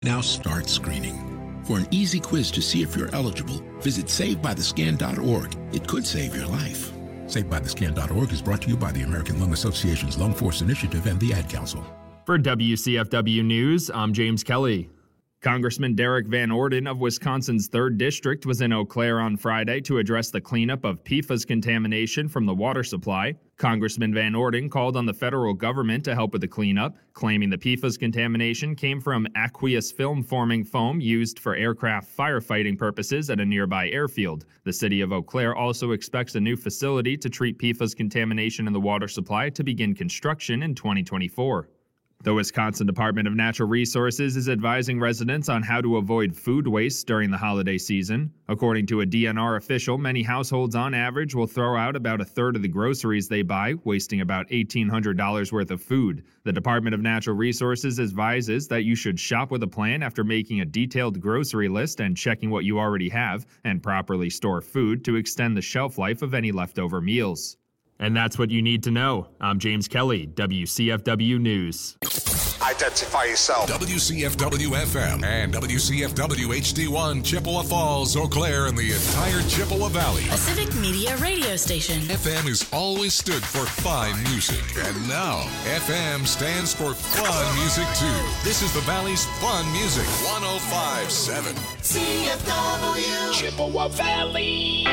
Now start screening. For an easy quiz to see if you're eligible, visit SaveByTheScan.org. It could save your life. SaveByTheScan.org is brought to you by the American Lung Association's Lung Force Initiative and the Ad Council. For WCFW News, I'm James Kelly. Congressman Derek Van Orden of Wisconsin's 3rd District was in Eau Claire on Friday to address the cleanup of PFAS contamination from the water supply. Congressman Van Orden called on the federal government to help with the cleanup, claiming the PFAS contamination came from aqueous film-forming foam used for aircraft firefighting purposes at a nearby airfield. The city of Eau Claire also expects a new facility to treat PFAS contamination in the water supply to begin construction in 2024. The Wisconsin Department of Natural Resources is advising residents on how to avoid food waste during the holiday season. According to a DNR official, many households on average will throw out about a third of the groceries they buy, wasting about $1,800 worth of food. The Department of Natural Resources advises that you should shop with a plan after making a detailed grocery list and checking what you already have, and properly store food to extend the shelf life of any leftover meals. And that's what you need to know. I'm James Kelly, WCFW News. Identify yourself. WCFW-FM and WCFW-HD1, Chippewa Falls, Eau Claire, and the entire Chippewa Valley. A civic media radio station. FM has always stood for fine music. And now, FM stands for fun music, too. This is the Valley's fun music. 105.7. CFW. Chippewa Valley.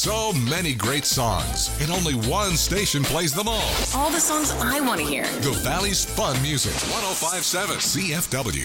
So many great songs, and only one station plays them all. All the songs I want to hear. The Valley's Fun Music, 105.7 CFW.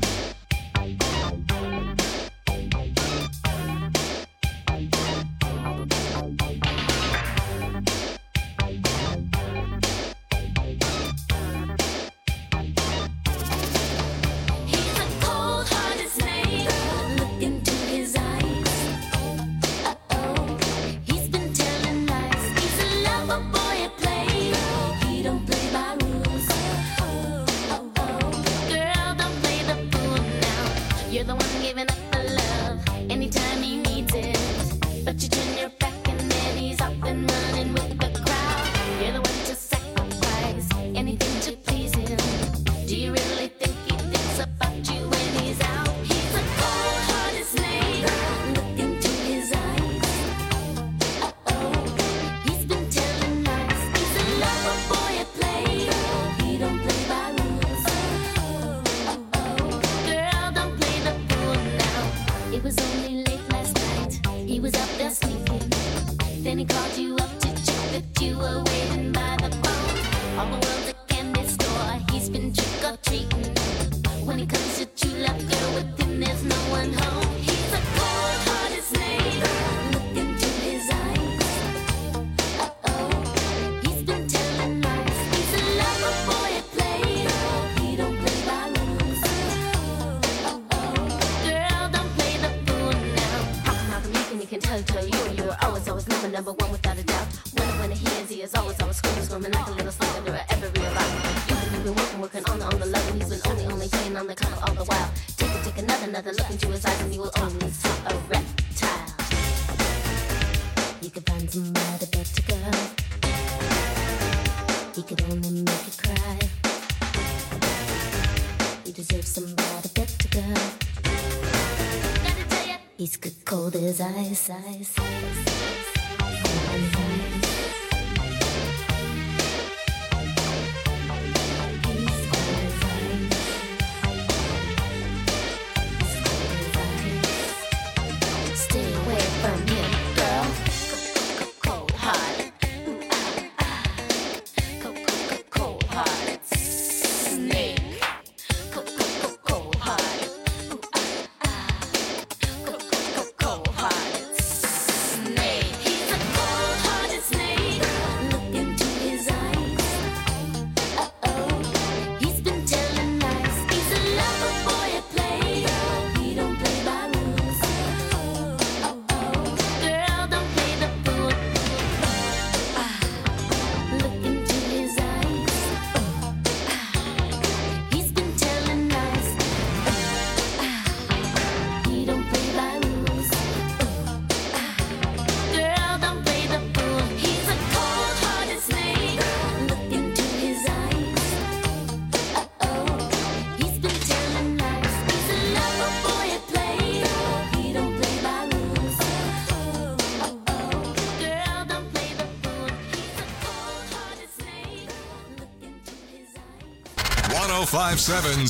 .105.7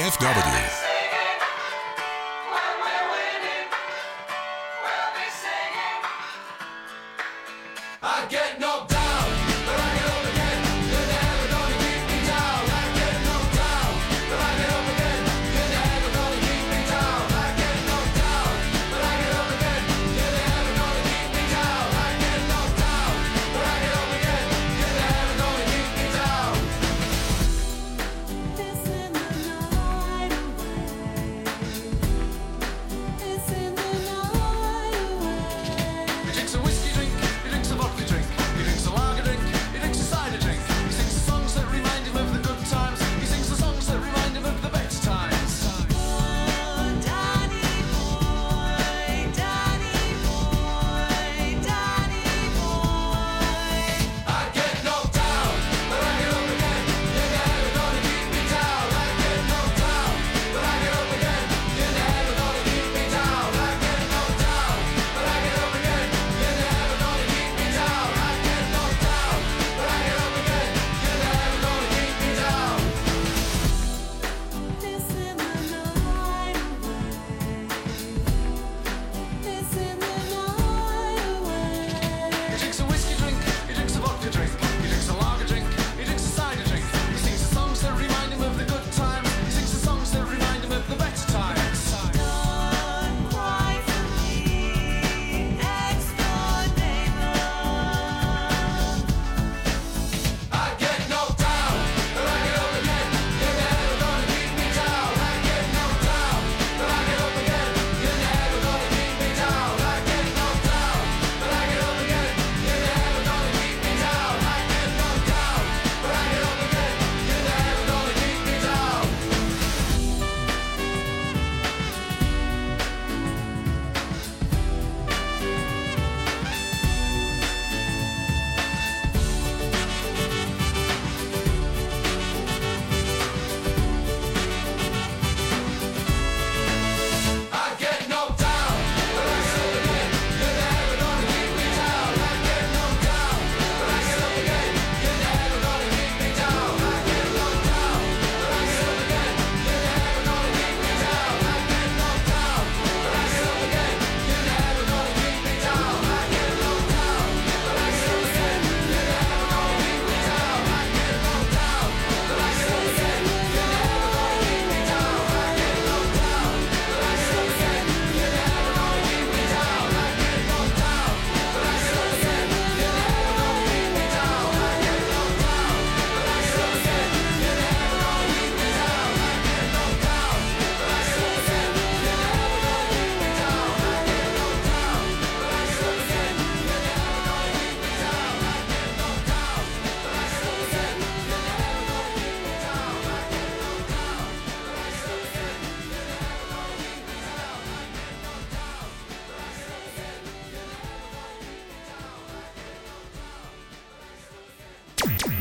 CFW. He drinks a whiskey drink, he drinks a vodka drink, he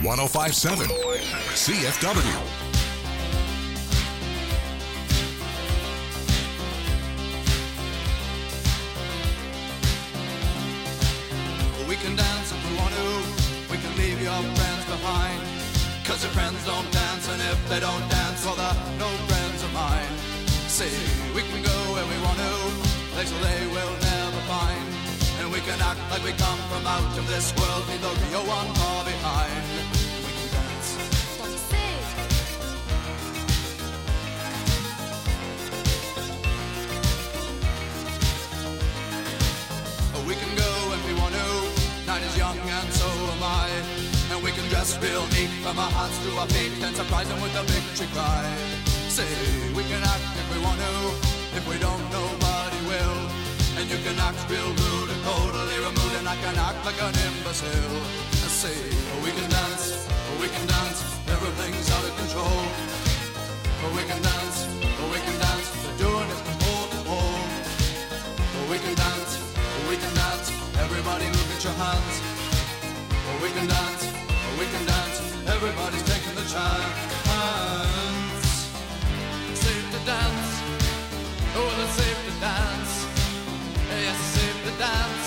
105.7 CFW. We can dance if we want to. We can leave your friends behind. 'Cause your friends don't dance, and if they don't dance, well, they're no friends of mine. See, we can go where we want to, places they will never find. And we can act like we come from out of this world, leave the real one far behind. We can dance. We can go when we want to. Night is young and so am I. And we can dress real neat from our hearts to our feet and surprise them with a victory cry. Say, we can act if we want to. If we don't, nobody will. And you can act real rude and totally removed, and I can act like an imbecile. Say, we can dance, everything's out of control. We can dance, they're doing it from pole to pole. We can dance, everybody look at your hands. We can dance, everybody's taking the chance. Safe to dance, oh, it's safe to dance. Yes, it's safe to dance.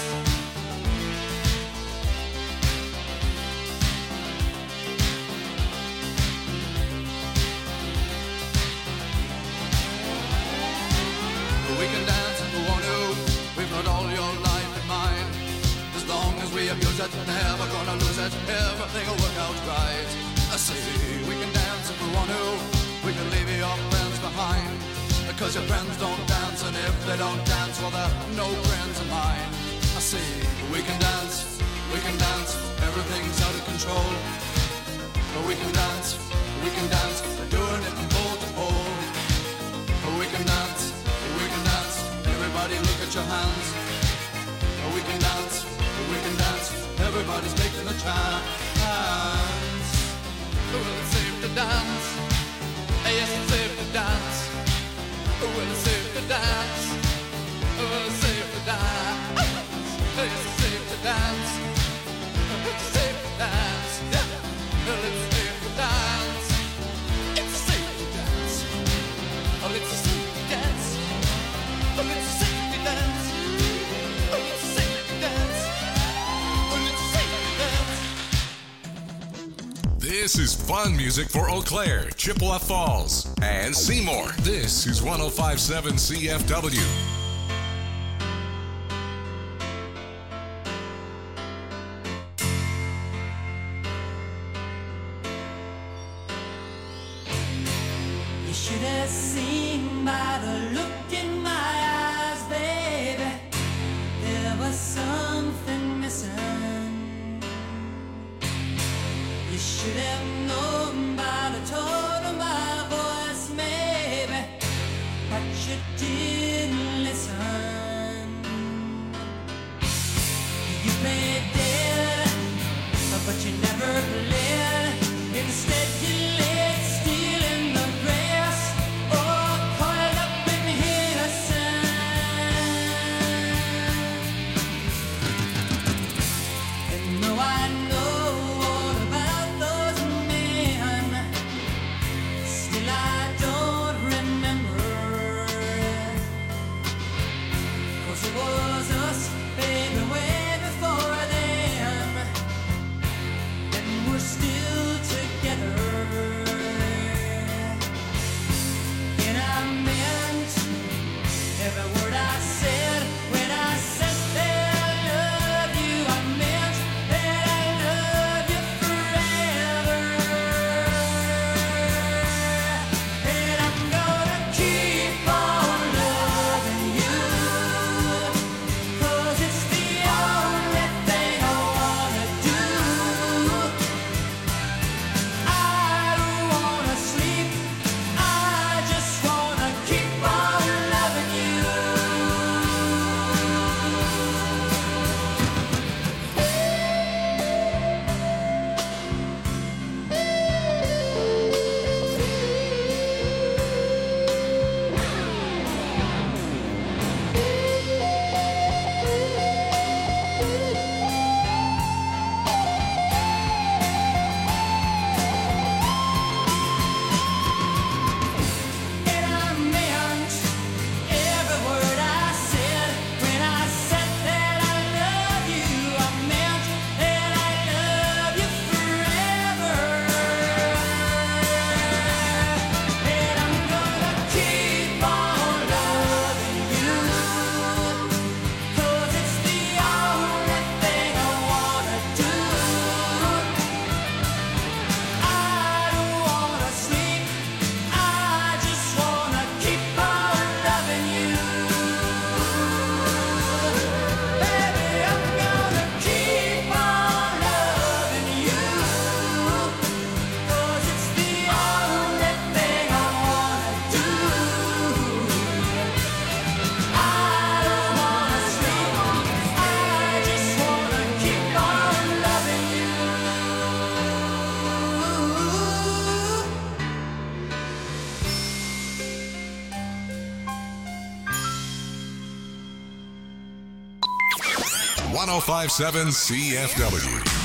We can dance if we want to. We've got all your life in mind. As long as we abuse it, never gonna lose it. Everything will work out right. I say we can dance if we want to. We can leave your friends behind. Because your friends don't dance, and if they don't dance, well, they're no friends of mine. I say we can dance, everything's out of control. But we can dance, they're doing it from pole to pole. But we can dance, everybody look at your hands. But we can dance, everybody's making the chance. Well, it's safe to dance, yes, it's safe to dance. Well, it's safe to dance. Well, it's safe to dance. It's safe to dance. It's safe to dance. Well, it's safe to dance. It's safe to dance. Oh, it's safe to dance. Oh, it's safe to dance. Oh, it's safe to dance. Oh, it's safe to dance. This is fun music for Eau Claire, Chippewa Falls, and Seymour. This is 105.7 CFW. You should have seen by the look in my eyes, baby. There was something missing. You should have known by the tone of my voice, maybe, but you didn't listen. You played dead, but you never played. Instead you laid still in the grass, or coiled up in innocence. And though I know all about those men, still I don't remember. 'Cause it was us, baby, way before them, and we're still together. And I meant every word I said when I said that I love you. I meant that I love you forever. And I'm gonna keep on loving you 1057 CFW.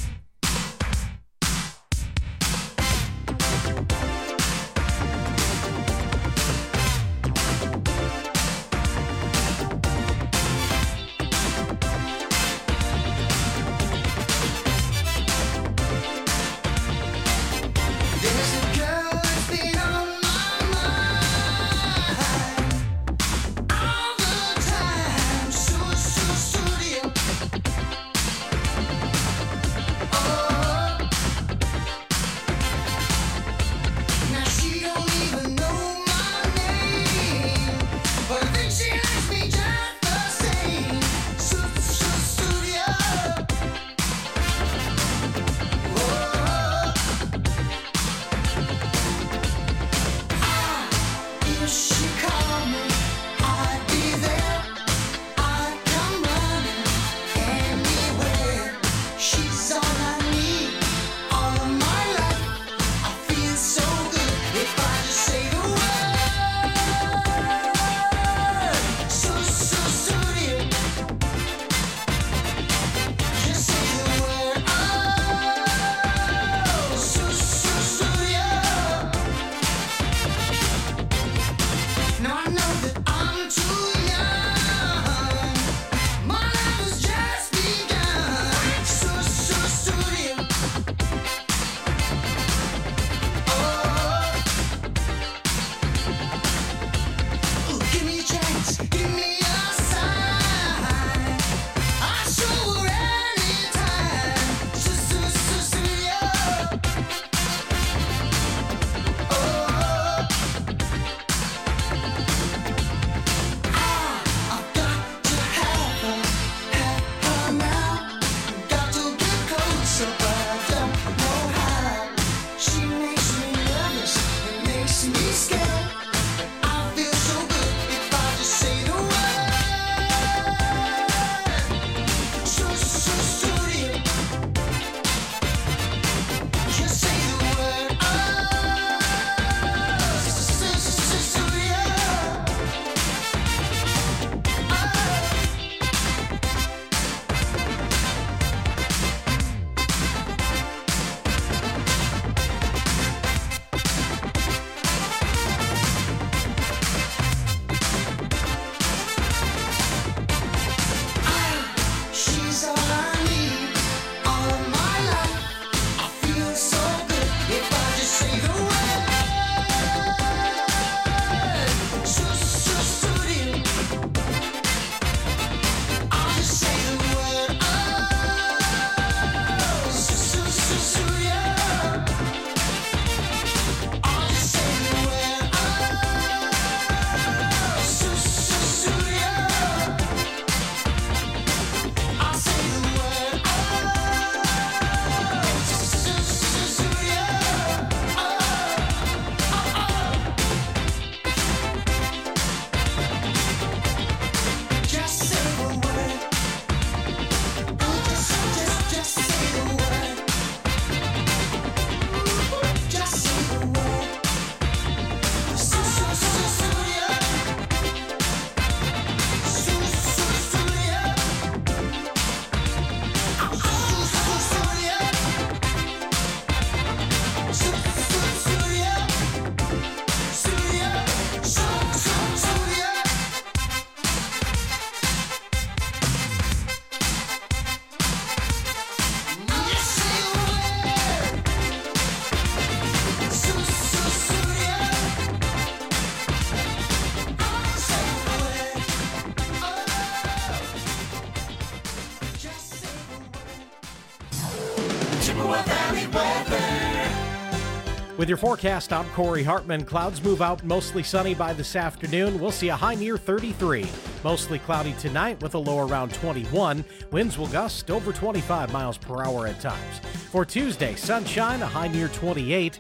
With your forecast, I'm Corey Hartman. Clouds move out, mostly sunny by this afternoon. We'll see a high near 33. Mostly cloudy tonight with a low around 21. Winds will gust over 25 miles per hour at times. For Tuesday, sunshine, a high near 28.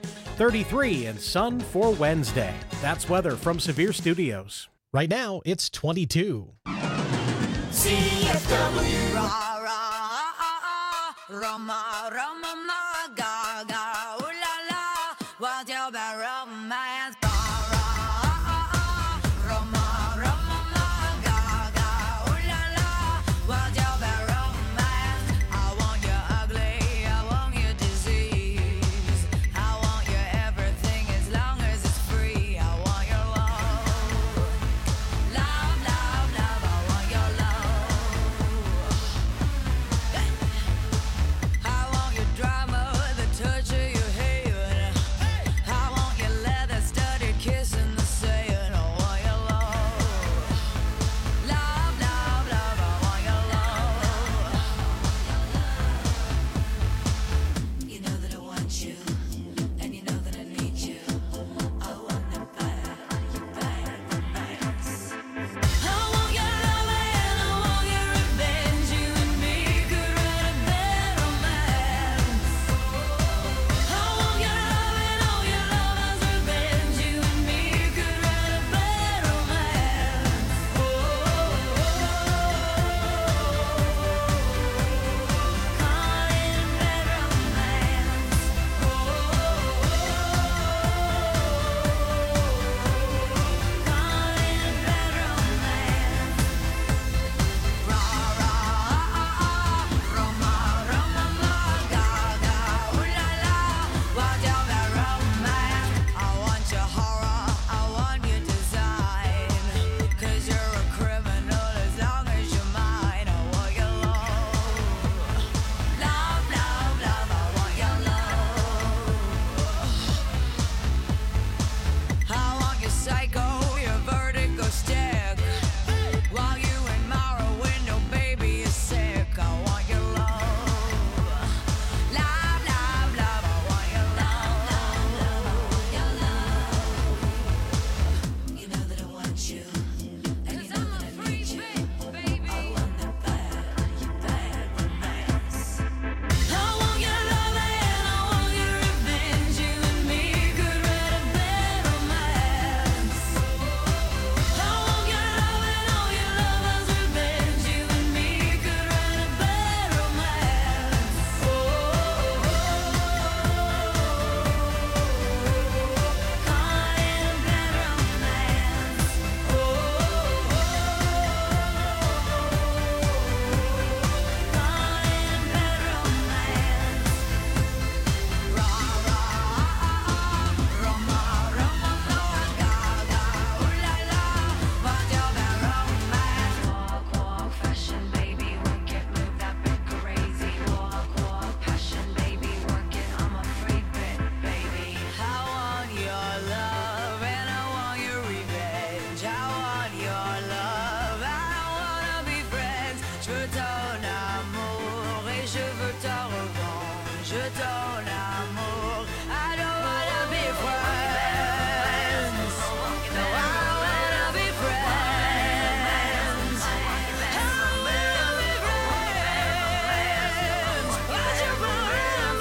33 and sun for Wednesday. That's weather from Severe Studios. Right now, it's 22. CFW. Rama, Rama, ma, ga, ga, ooh la la, what's your bad romance? Rama, Rama, ma, ga, ga, ooh la la, what's your bad romance? Je veux ton amour et je veux ta revanche. Je ton amour. I don't wanna be friends. No, I don't wanna be friends. I don't wanna be friends. What's your problem?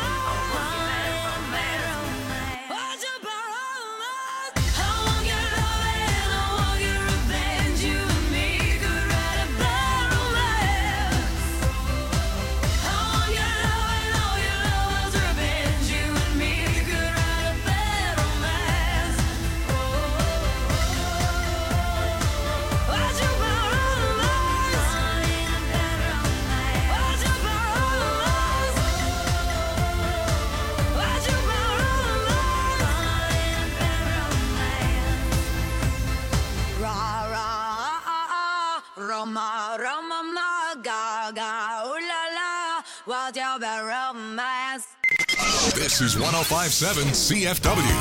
What's your problem? I want your love and I want your revenge. You and me could write a bad romance. I want your love and all your love's revenge. You and me could write a bad romance. What's your problem? What's your problem? What's your problem? Ra ra Roma Roma ma ga ga ooh la la. What's your bad romance? This is 105.7 CFW.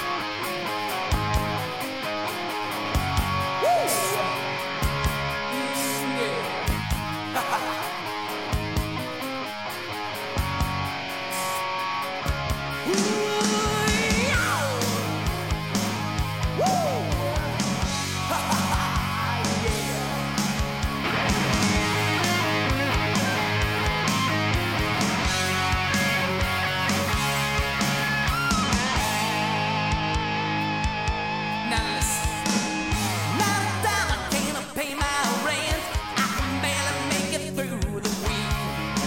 Now listen. Now that I can't pay my rent, I can barely make it through the week.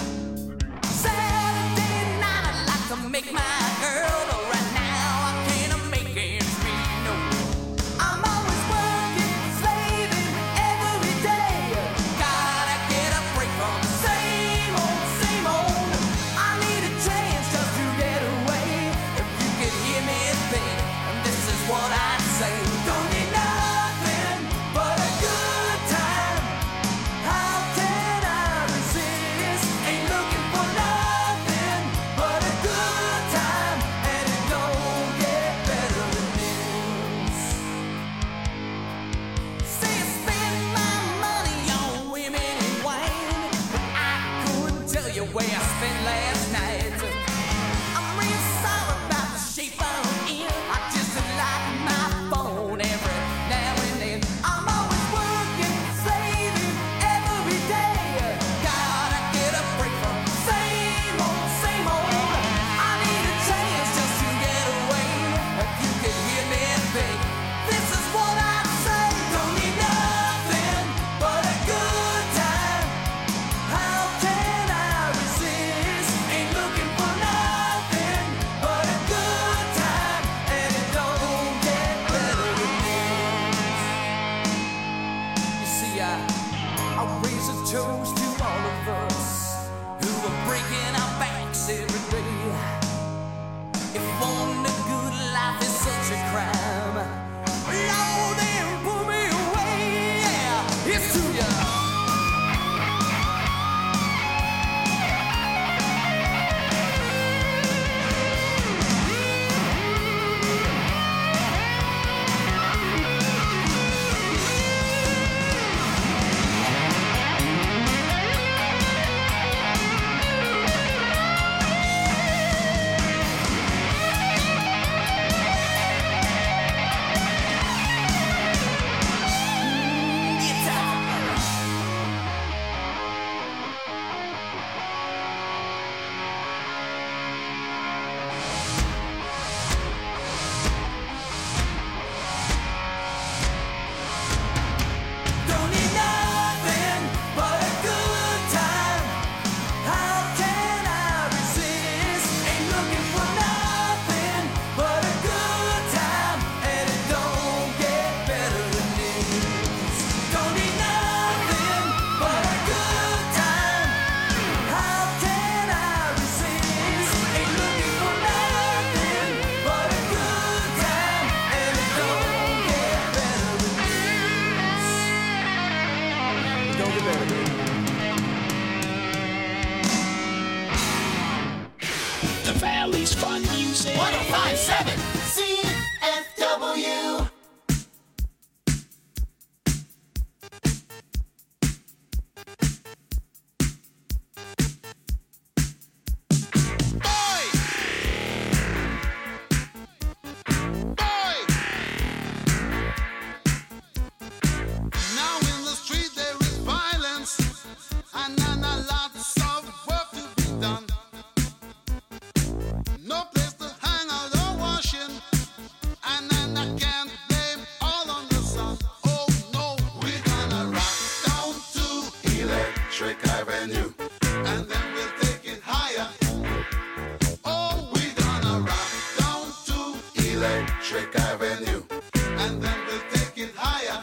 Saturday night I'd like to make my girl, but right now I can't make ends meet. No, I'm always working, slaving every day. Gotta get a break from the same old, same old. I need a chance just to get away. If you could hear me think, this is what I'd say. Don't need nothing but a good time. How can I resist? Ain't looking for nothing but a good time, and it don't get better than this. Say I spend my money on women and wine, but I couldn't tell you where I spent last night. I'm real sorry about the shape I'm in. I just like my phone every now and then. I'm always working, saving every day. Gotta get a break from the same old, same old. I need a chance just to get away. If you could hear me think, this is what I'd say. Don't need nothing but a good time. How can I resist? Ain't looking for nothing but a good time, and it don't get better than this. You see, I raise a toast to all of us who are breaking our backs every day. If wanting a good life is such a crime, Lord, then pull me away. Yeah, it's to ya. Electric Avenue. And then we'll take it higher. Oh, we're gonna rock down to Electric Avenue. And then we'll take it higher.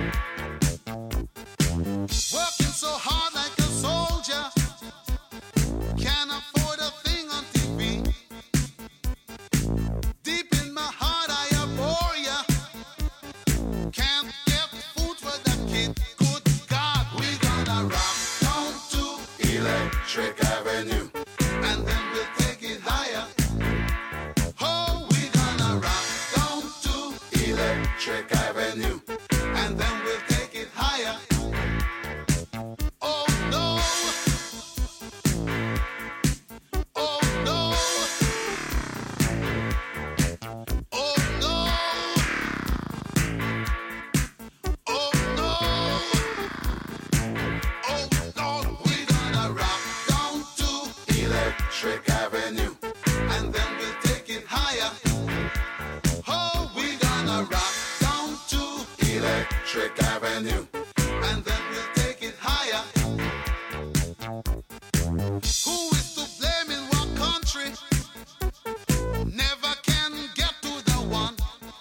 Working so hard like a soldier. Can't afford a thing on TV. Deep in my heart I abhor ya. Can't get food for the kid. Good God, we gonna rock down to Electric Avenue. And then we'll take it higher. Oh, we gonna rock down to Electric Avenue. And then we'll take it higher. Oh no. Oh no. Oh no. Oh no. Oh no. We're gonna rock down to Electric Avenue. And then we'll take it higher. Oh, we're gonna rock down to Electric Avenue. And then we'll take it higher. Who is to blame in what country? Never can get to the one.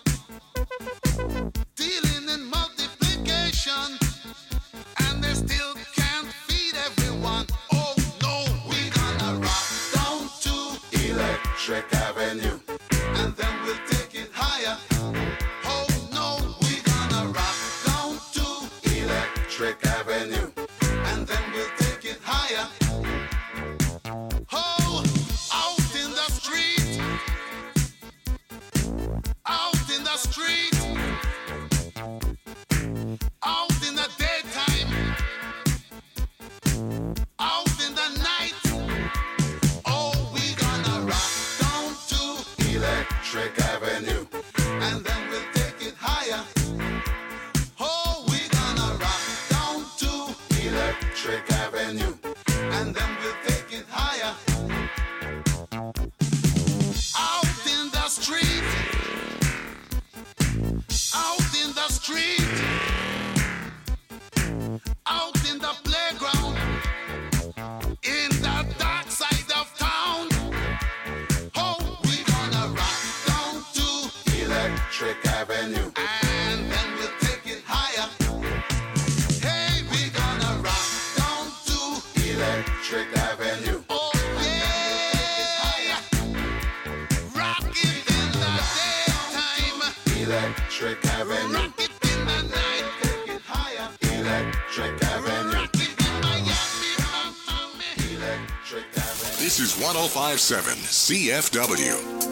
Dealing in multiplication. And they still can't feed everyone. Oh no, we're gonna rock down to Electric Avenue. And then we'll take it higher. Oh no, we're gonna rock down to Electric Avenue. And then we'll take it higher. Oh, out in the street. Out in the street. Out in the daytime. Out in the night. Oh, we gonna rock down to Electric Avenue. And then we'll take it higher. Oh, we gonna rock down to Electric Avenue. And then we'll take it higher. Out in the street. Out in the street. Out in the playground. In the dark side of town. Oh, we gonna rock down to Electric Avenue. And then we'll take it higher. Hey, we gonna rock down to Electric Avenue. Oh yeah. Rock it in the daytime. Electric Avenue. Rock it in the night. Take it higher. Electric Avenue. Rock it in Miami. Electric Avenue. This is 105.7 CFW.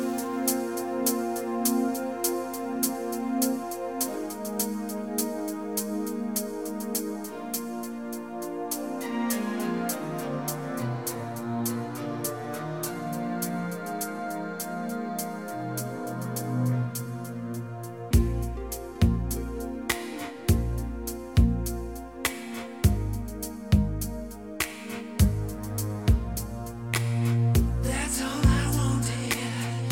That's all I wanted.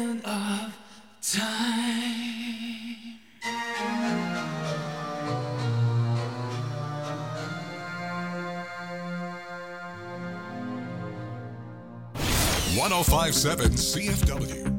end of time. 105.7 CFW.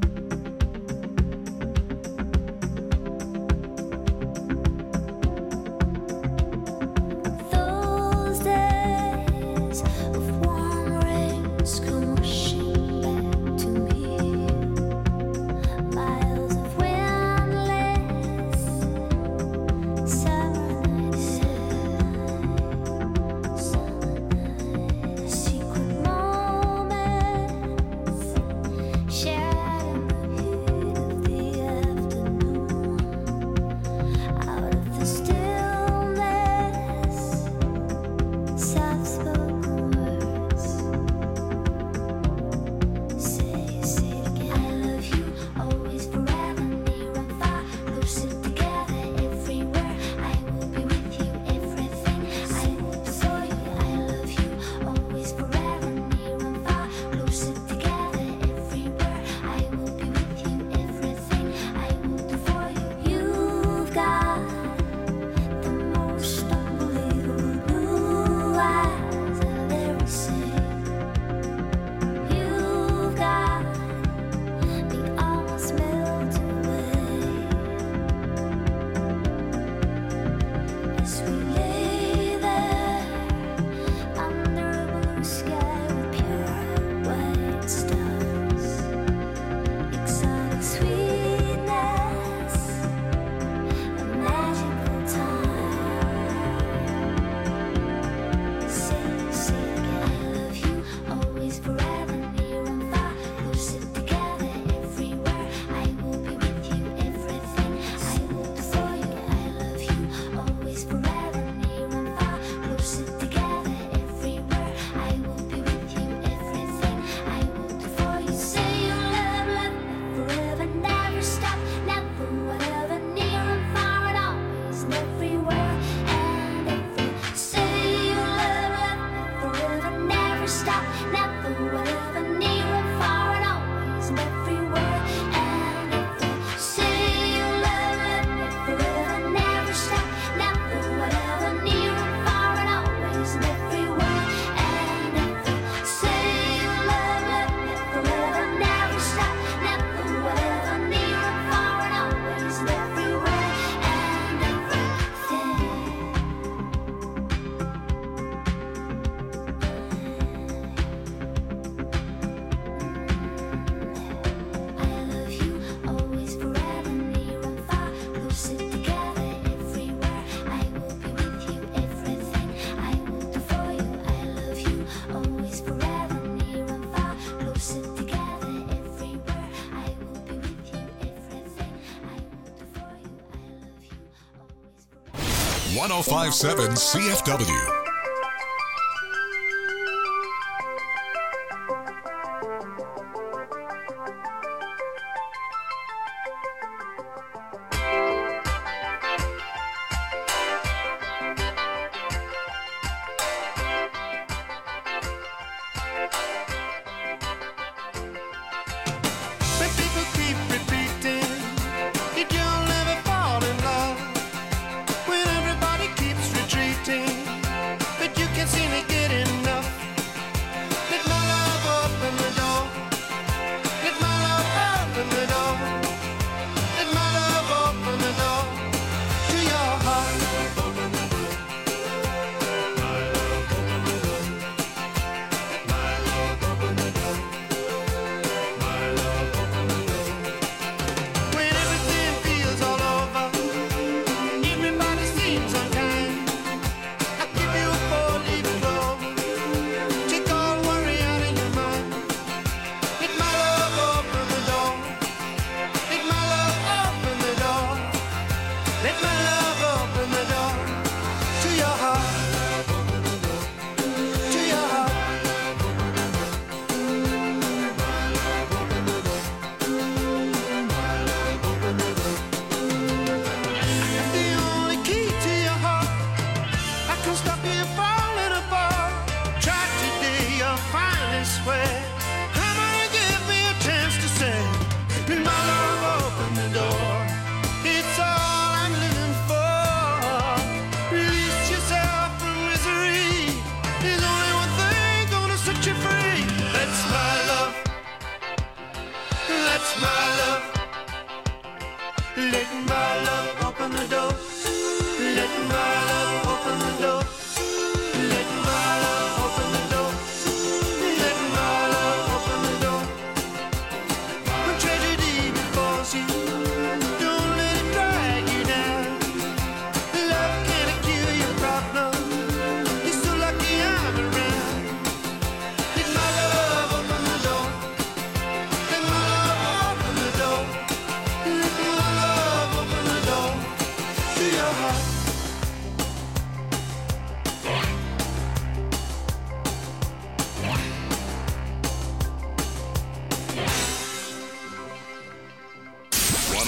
.105.7 CFW.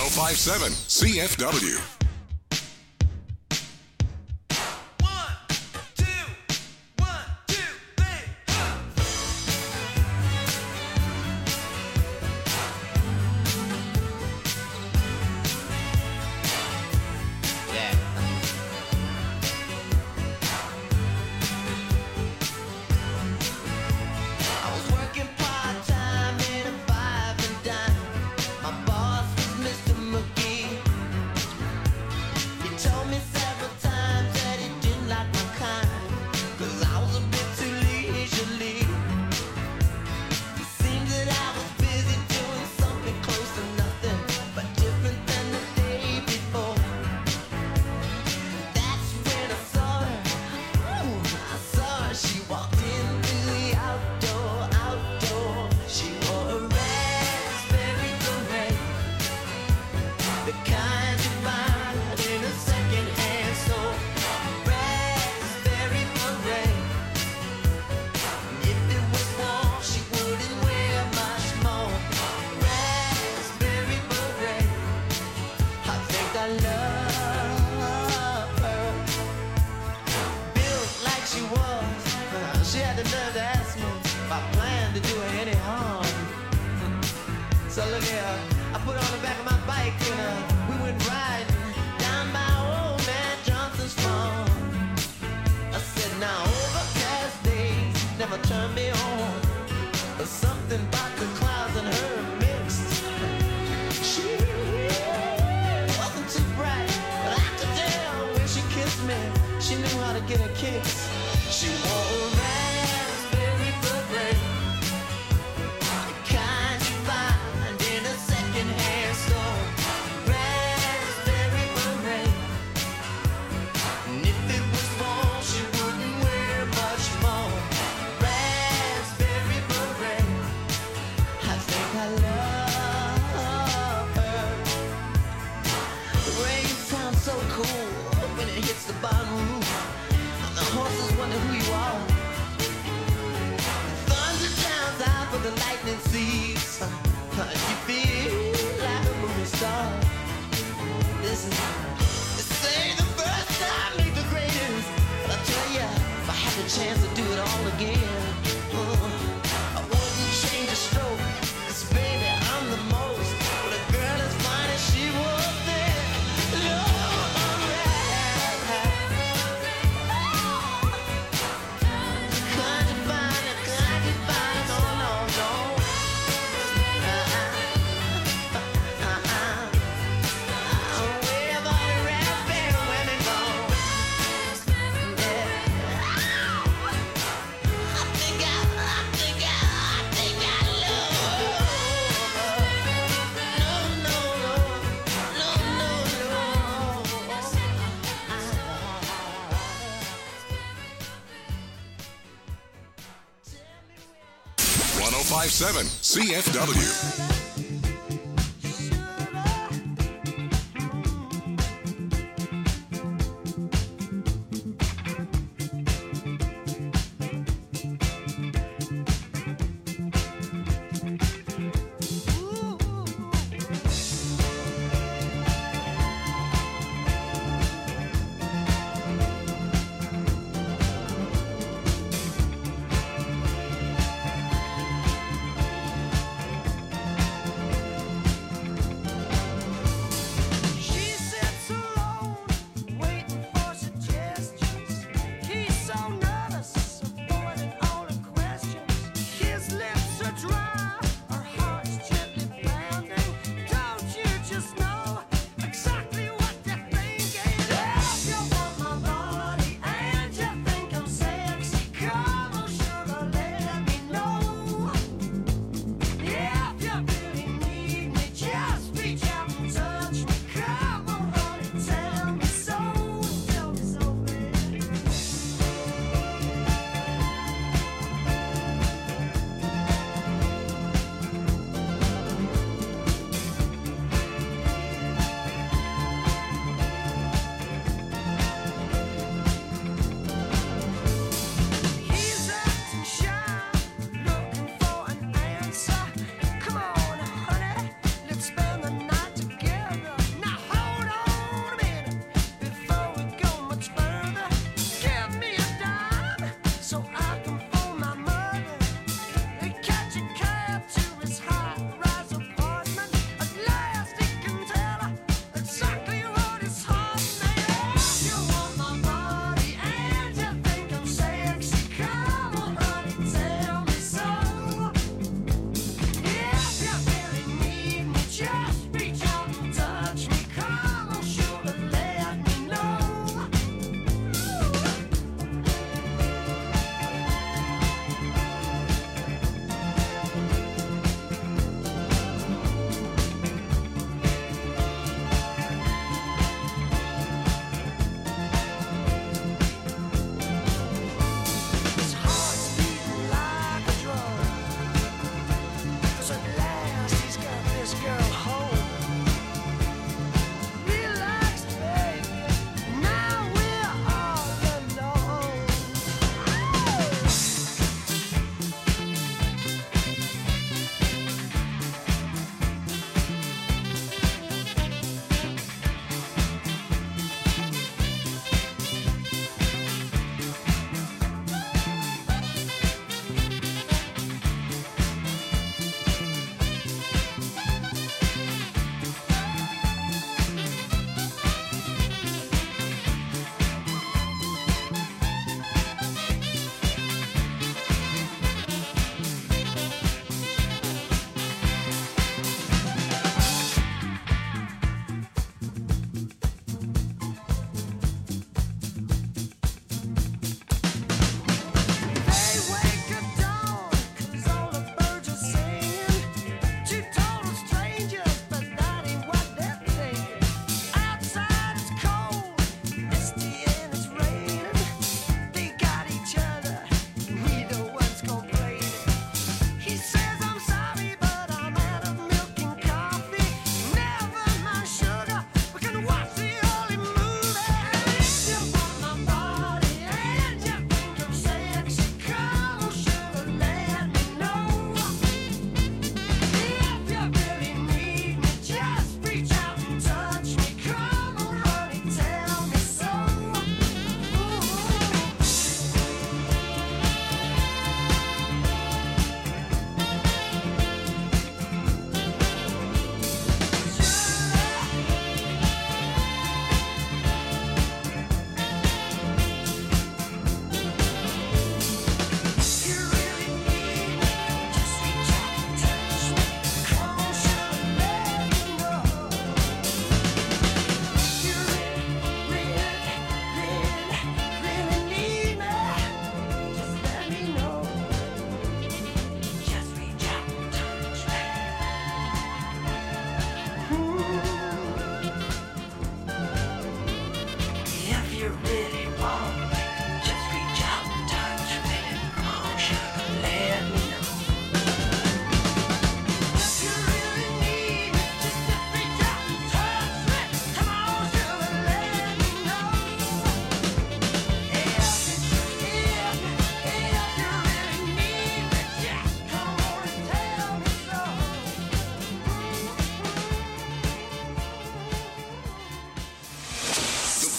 105.7 CFW. CFW.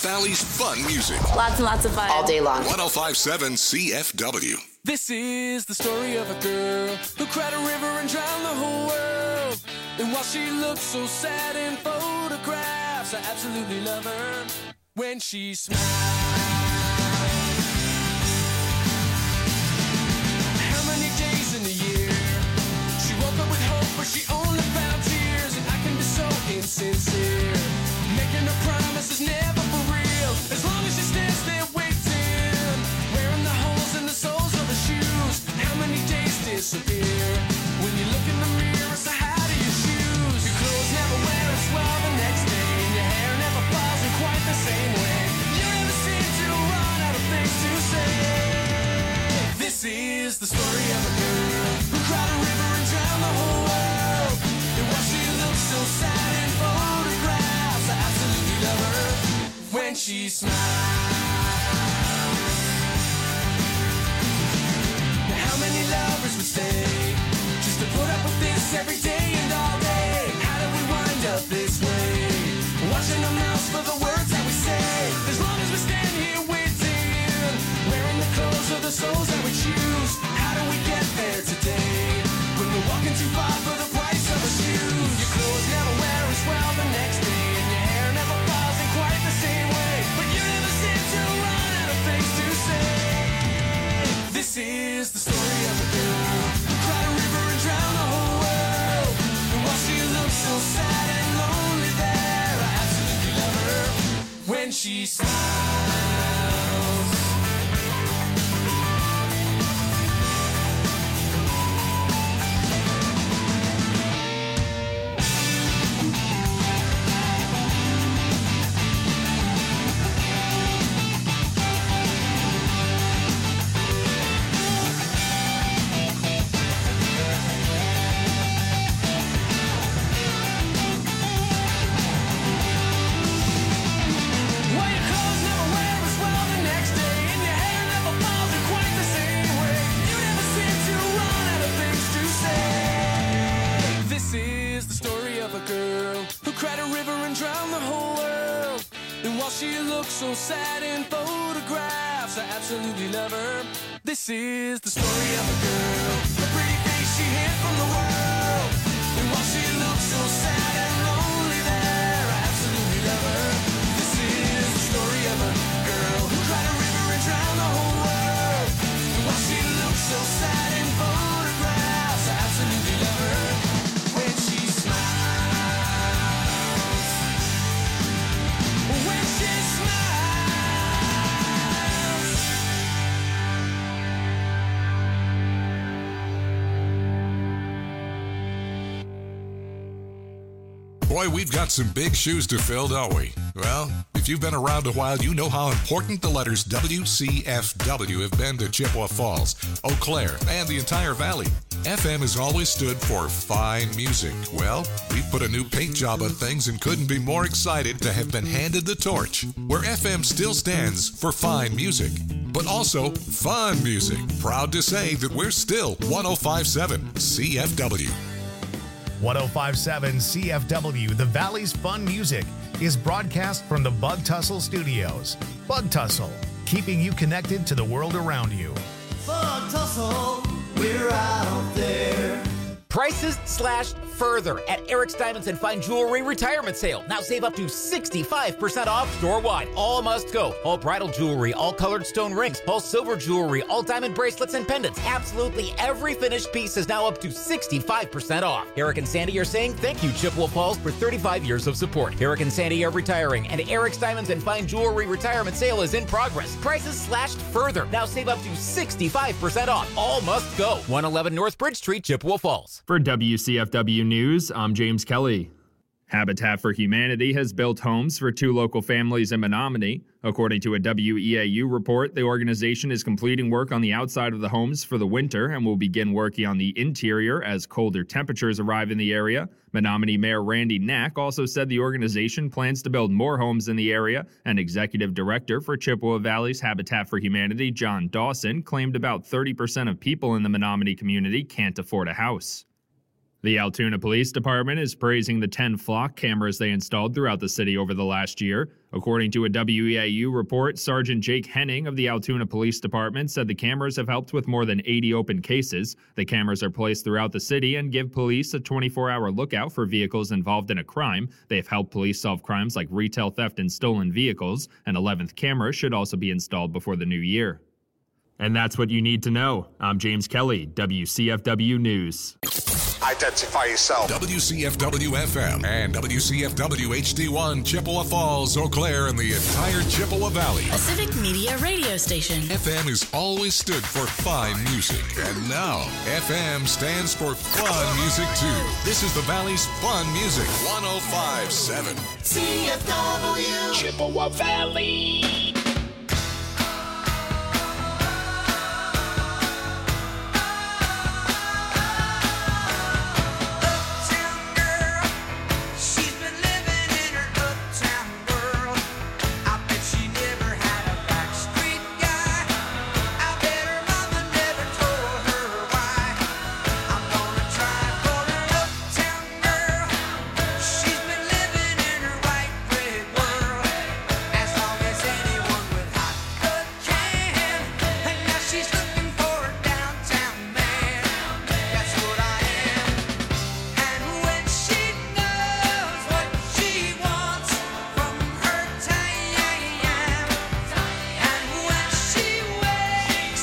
Valley's fun music. Lots and lots of fun. All day long. 105.7 CFW. This is the story of a girl who cried a river and drowned the whole world. And while she looks so sad in photographs, I absolutely love her when she smiles. How many days in a year she woke up with hope, but she only found tears? And I can be so insincere, making a promise is never for real. As long as she stands there waiting, wearing the holes in the soles of her shoes. How many days disappear when you look in the mirror? So how do you choose? Your clothes never wear as well the next day, and your hair never falls in quite the same way. You never seem to run out of things to say. This is the story of a girl who cried a river and drowned the whole world. And while she looks so sad in photographs, I absolutely love her when she smiles. Now how many lovers would stay just to put up with this every day and all day? How did we wind up this way? Watching our mouths for the words that we say. As long as we stand here waiting, wearing the clothes of the souls that we choose. How do we get there today when we're walking too far for the price of a shoes? Your clothes never wear as well the next day, and your hair never falls in quite the same way. But you never seem to run out of things to say. This is the story of a girl who cried a river and drowned the whole world. And while she looks so sad and lonely there, I absolutely love her when she smiles. Well, your clothes never wear as well the next day, and your hair never falls in quite the same way. You never seem to run out of things to say. This is the story of a girl who cried a river and drowned the whole world. And while she looks so sad in photographs, I absolutely love her. This is the story of a girl, the pretty face she hid from the world. And while she looks so sad and lonely there, I absolutely love her. This is the story of a girl who cried a river and drowned the whole world. And while she looks so sad in photographs, I absolutely love her when she smiles. When she smiles. Boy, we've got some big shoes to fill, don't we? Well, if you've been around a while, you know how important the letters WCFW have been to Chippewa Falls, Eau Claire, and the entire valley. FM has always stood for fine music. Well, we've put a new paint job on things and couldn't be more excited to have been handed the torch, where FM still stands for fine music, but also fun music. Proud to say that we're still 105.7 CFW. 105.7 CFW, the Valley's fun music, is broadcast from the Bug Tussle Studios. Bug Tussle, keeping you connected to the world around you. Bug Tussle, we're out there. Prices slashed further at Eric's Diamonds and Fine Jewelry Retirement Sale. Now save up to 65% off store-wide. All must go. All bridal jewelry, all colored stone rings, all silver jewelry, all diamond bracelets and pendants. Absolutely every finished piece is now up to 65% off. Eric and Sandy are saying thank you, Chippewa Falls, for 35 years of support. Eric and Sandy are retiring, and Eric's Diamonds and Fine Jewelry Retirement Sale is in progress. Prices slashed further. Now save up to 65% off. All must go. 111 North Bridge Street, Chippewa Falls. For WCFW News, I'm James Kelly. Habitat for Humanity has built homes for 2 local families in Menominee. According to a WEAU report, the organization is completing work on the outside of the homes for the winter and will begin working on the interior as colder temperatures arrive in the area. Menominee Mayor Randy Knack also said the organization plans to build more homes in the area, and Executive Director for Chippewa Valley's Habitat for Humanity, John Dawson, claimed about 30% of people in the Menominee community can't afford a house. The Altoona Police Department is praising the 10 flock cameras they installed throughout the city over the last year. According to a WEAU report, Sergeant Jake Henning of the Altoona Police Department said the cameras have helped with more than 80 open cases. The cameras are placed throughout the city and give police a 24-hour lookout for vehicles involved in a crime. They have helped police solve crimes like retail theft and stolen vehicles. An 11th camera should also be installed before the new year. And that's what you need to know. I'm James Kelly, WCFW News. Identify yourself. WCFW-FM and WCFW-HD1, Chippewa Falls, Eau Claire, and the entire Chippewa Valley. A civic media radio station. FM has always stood for fine music, and now FM stands for fun music, too. This is the Valley's Fun Music, 105.7. CFW. Chippewa Valley.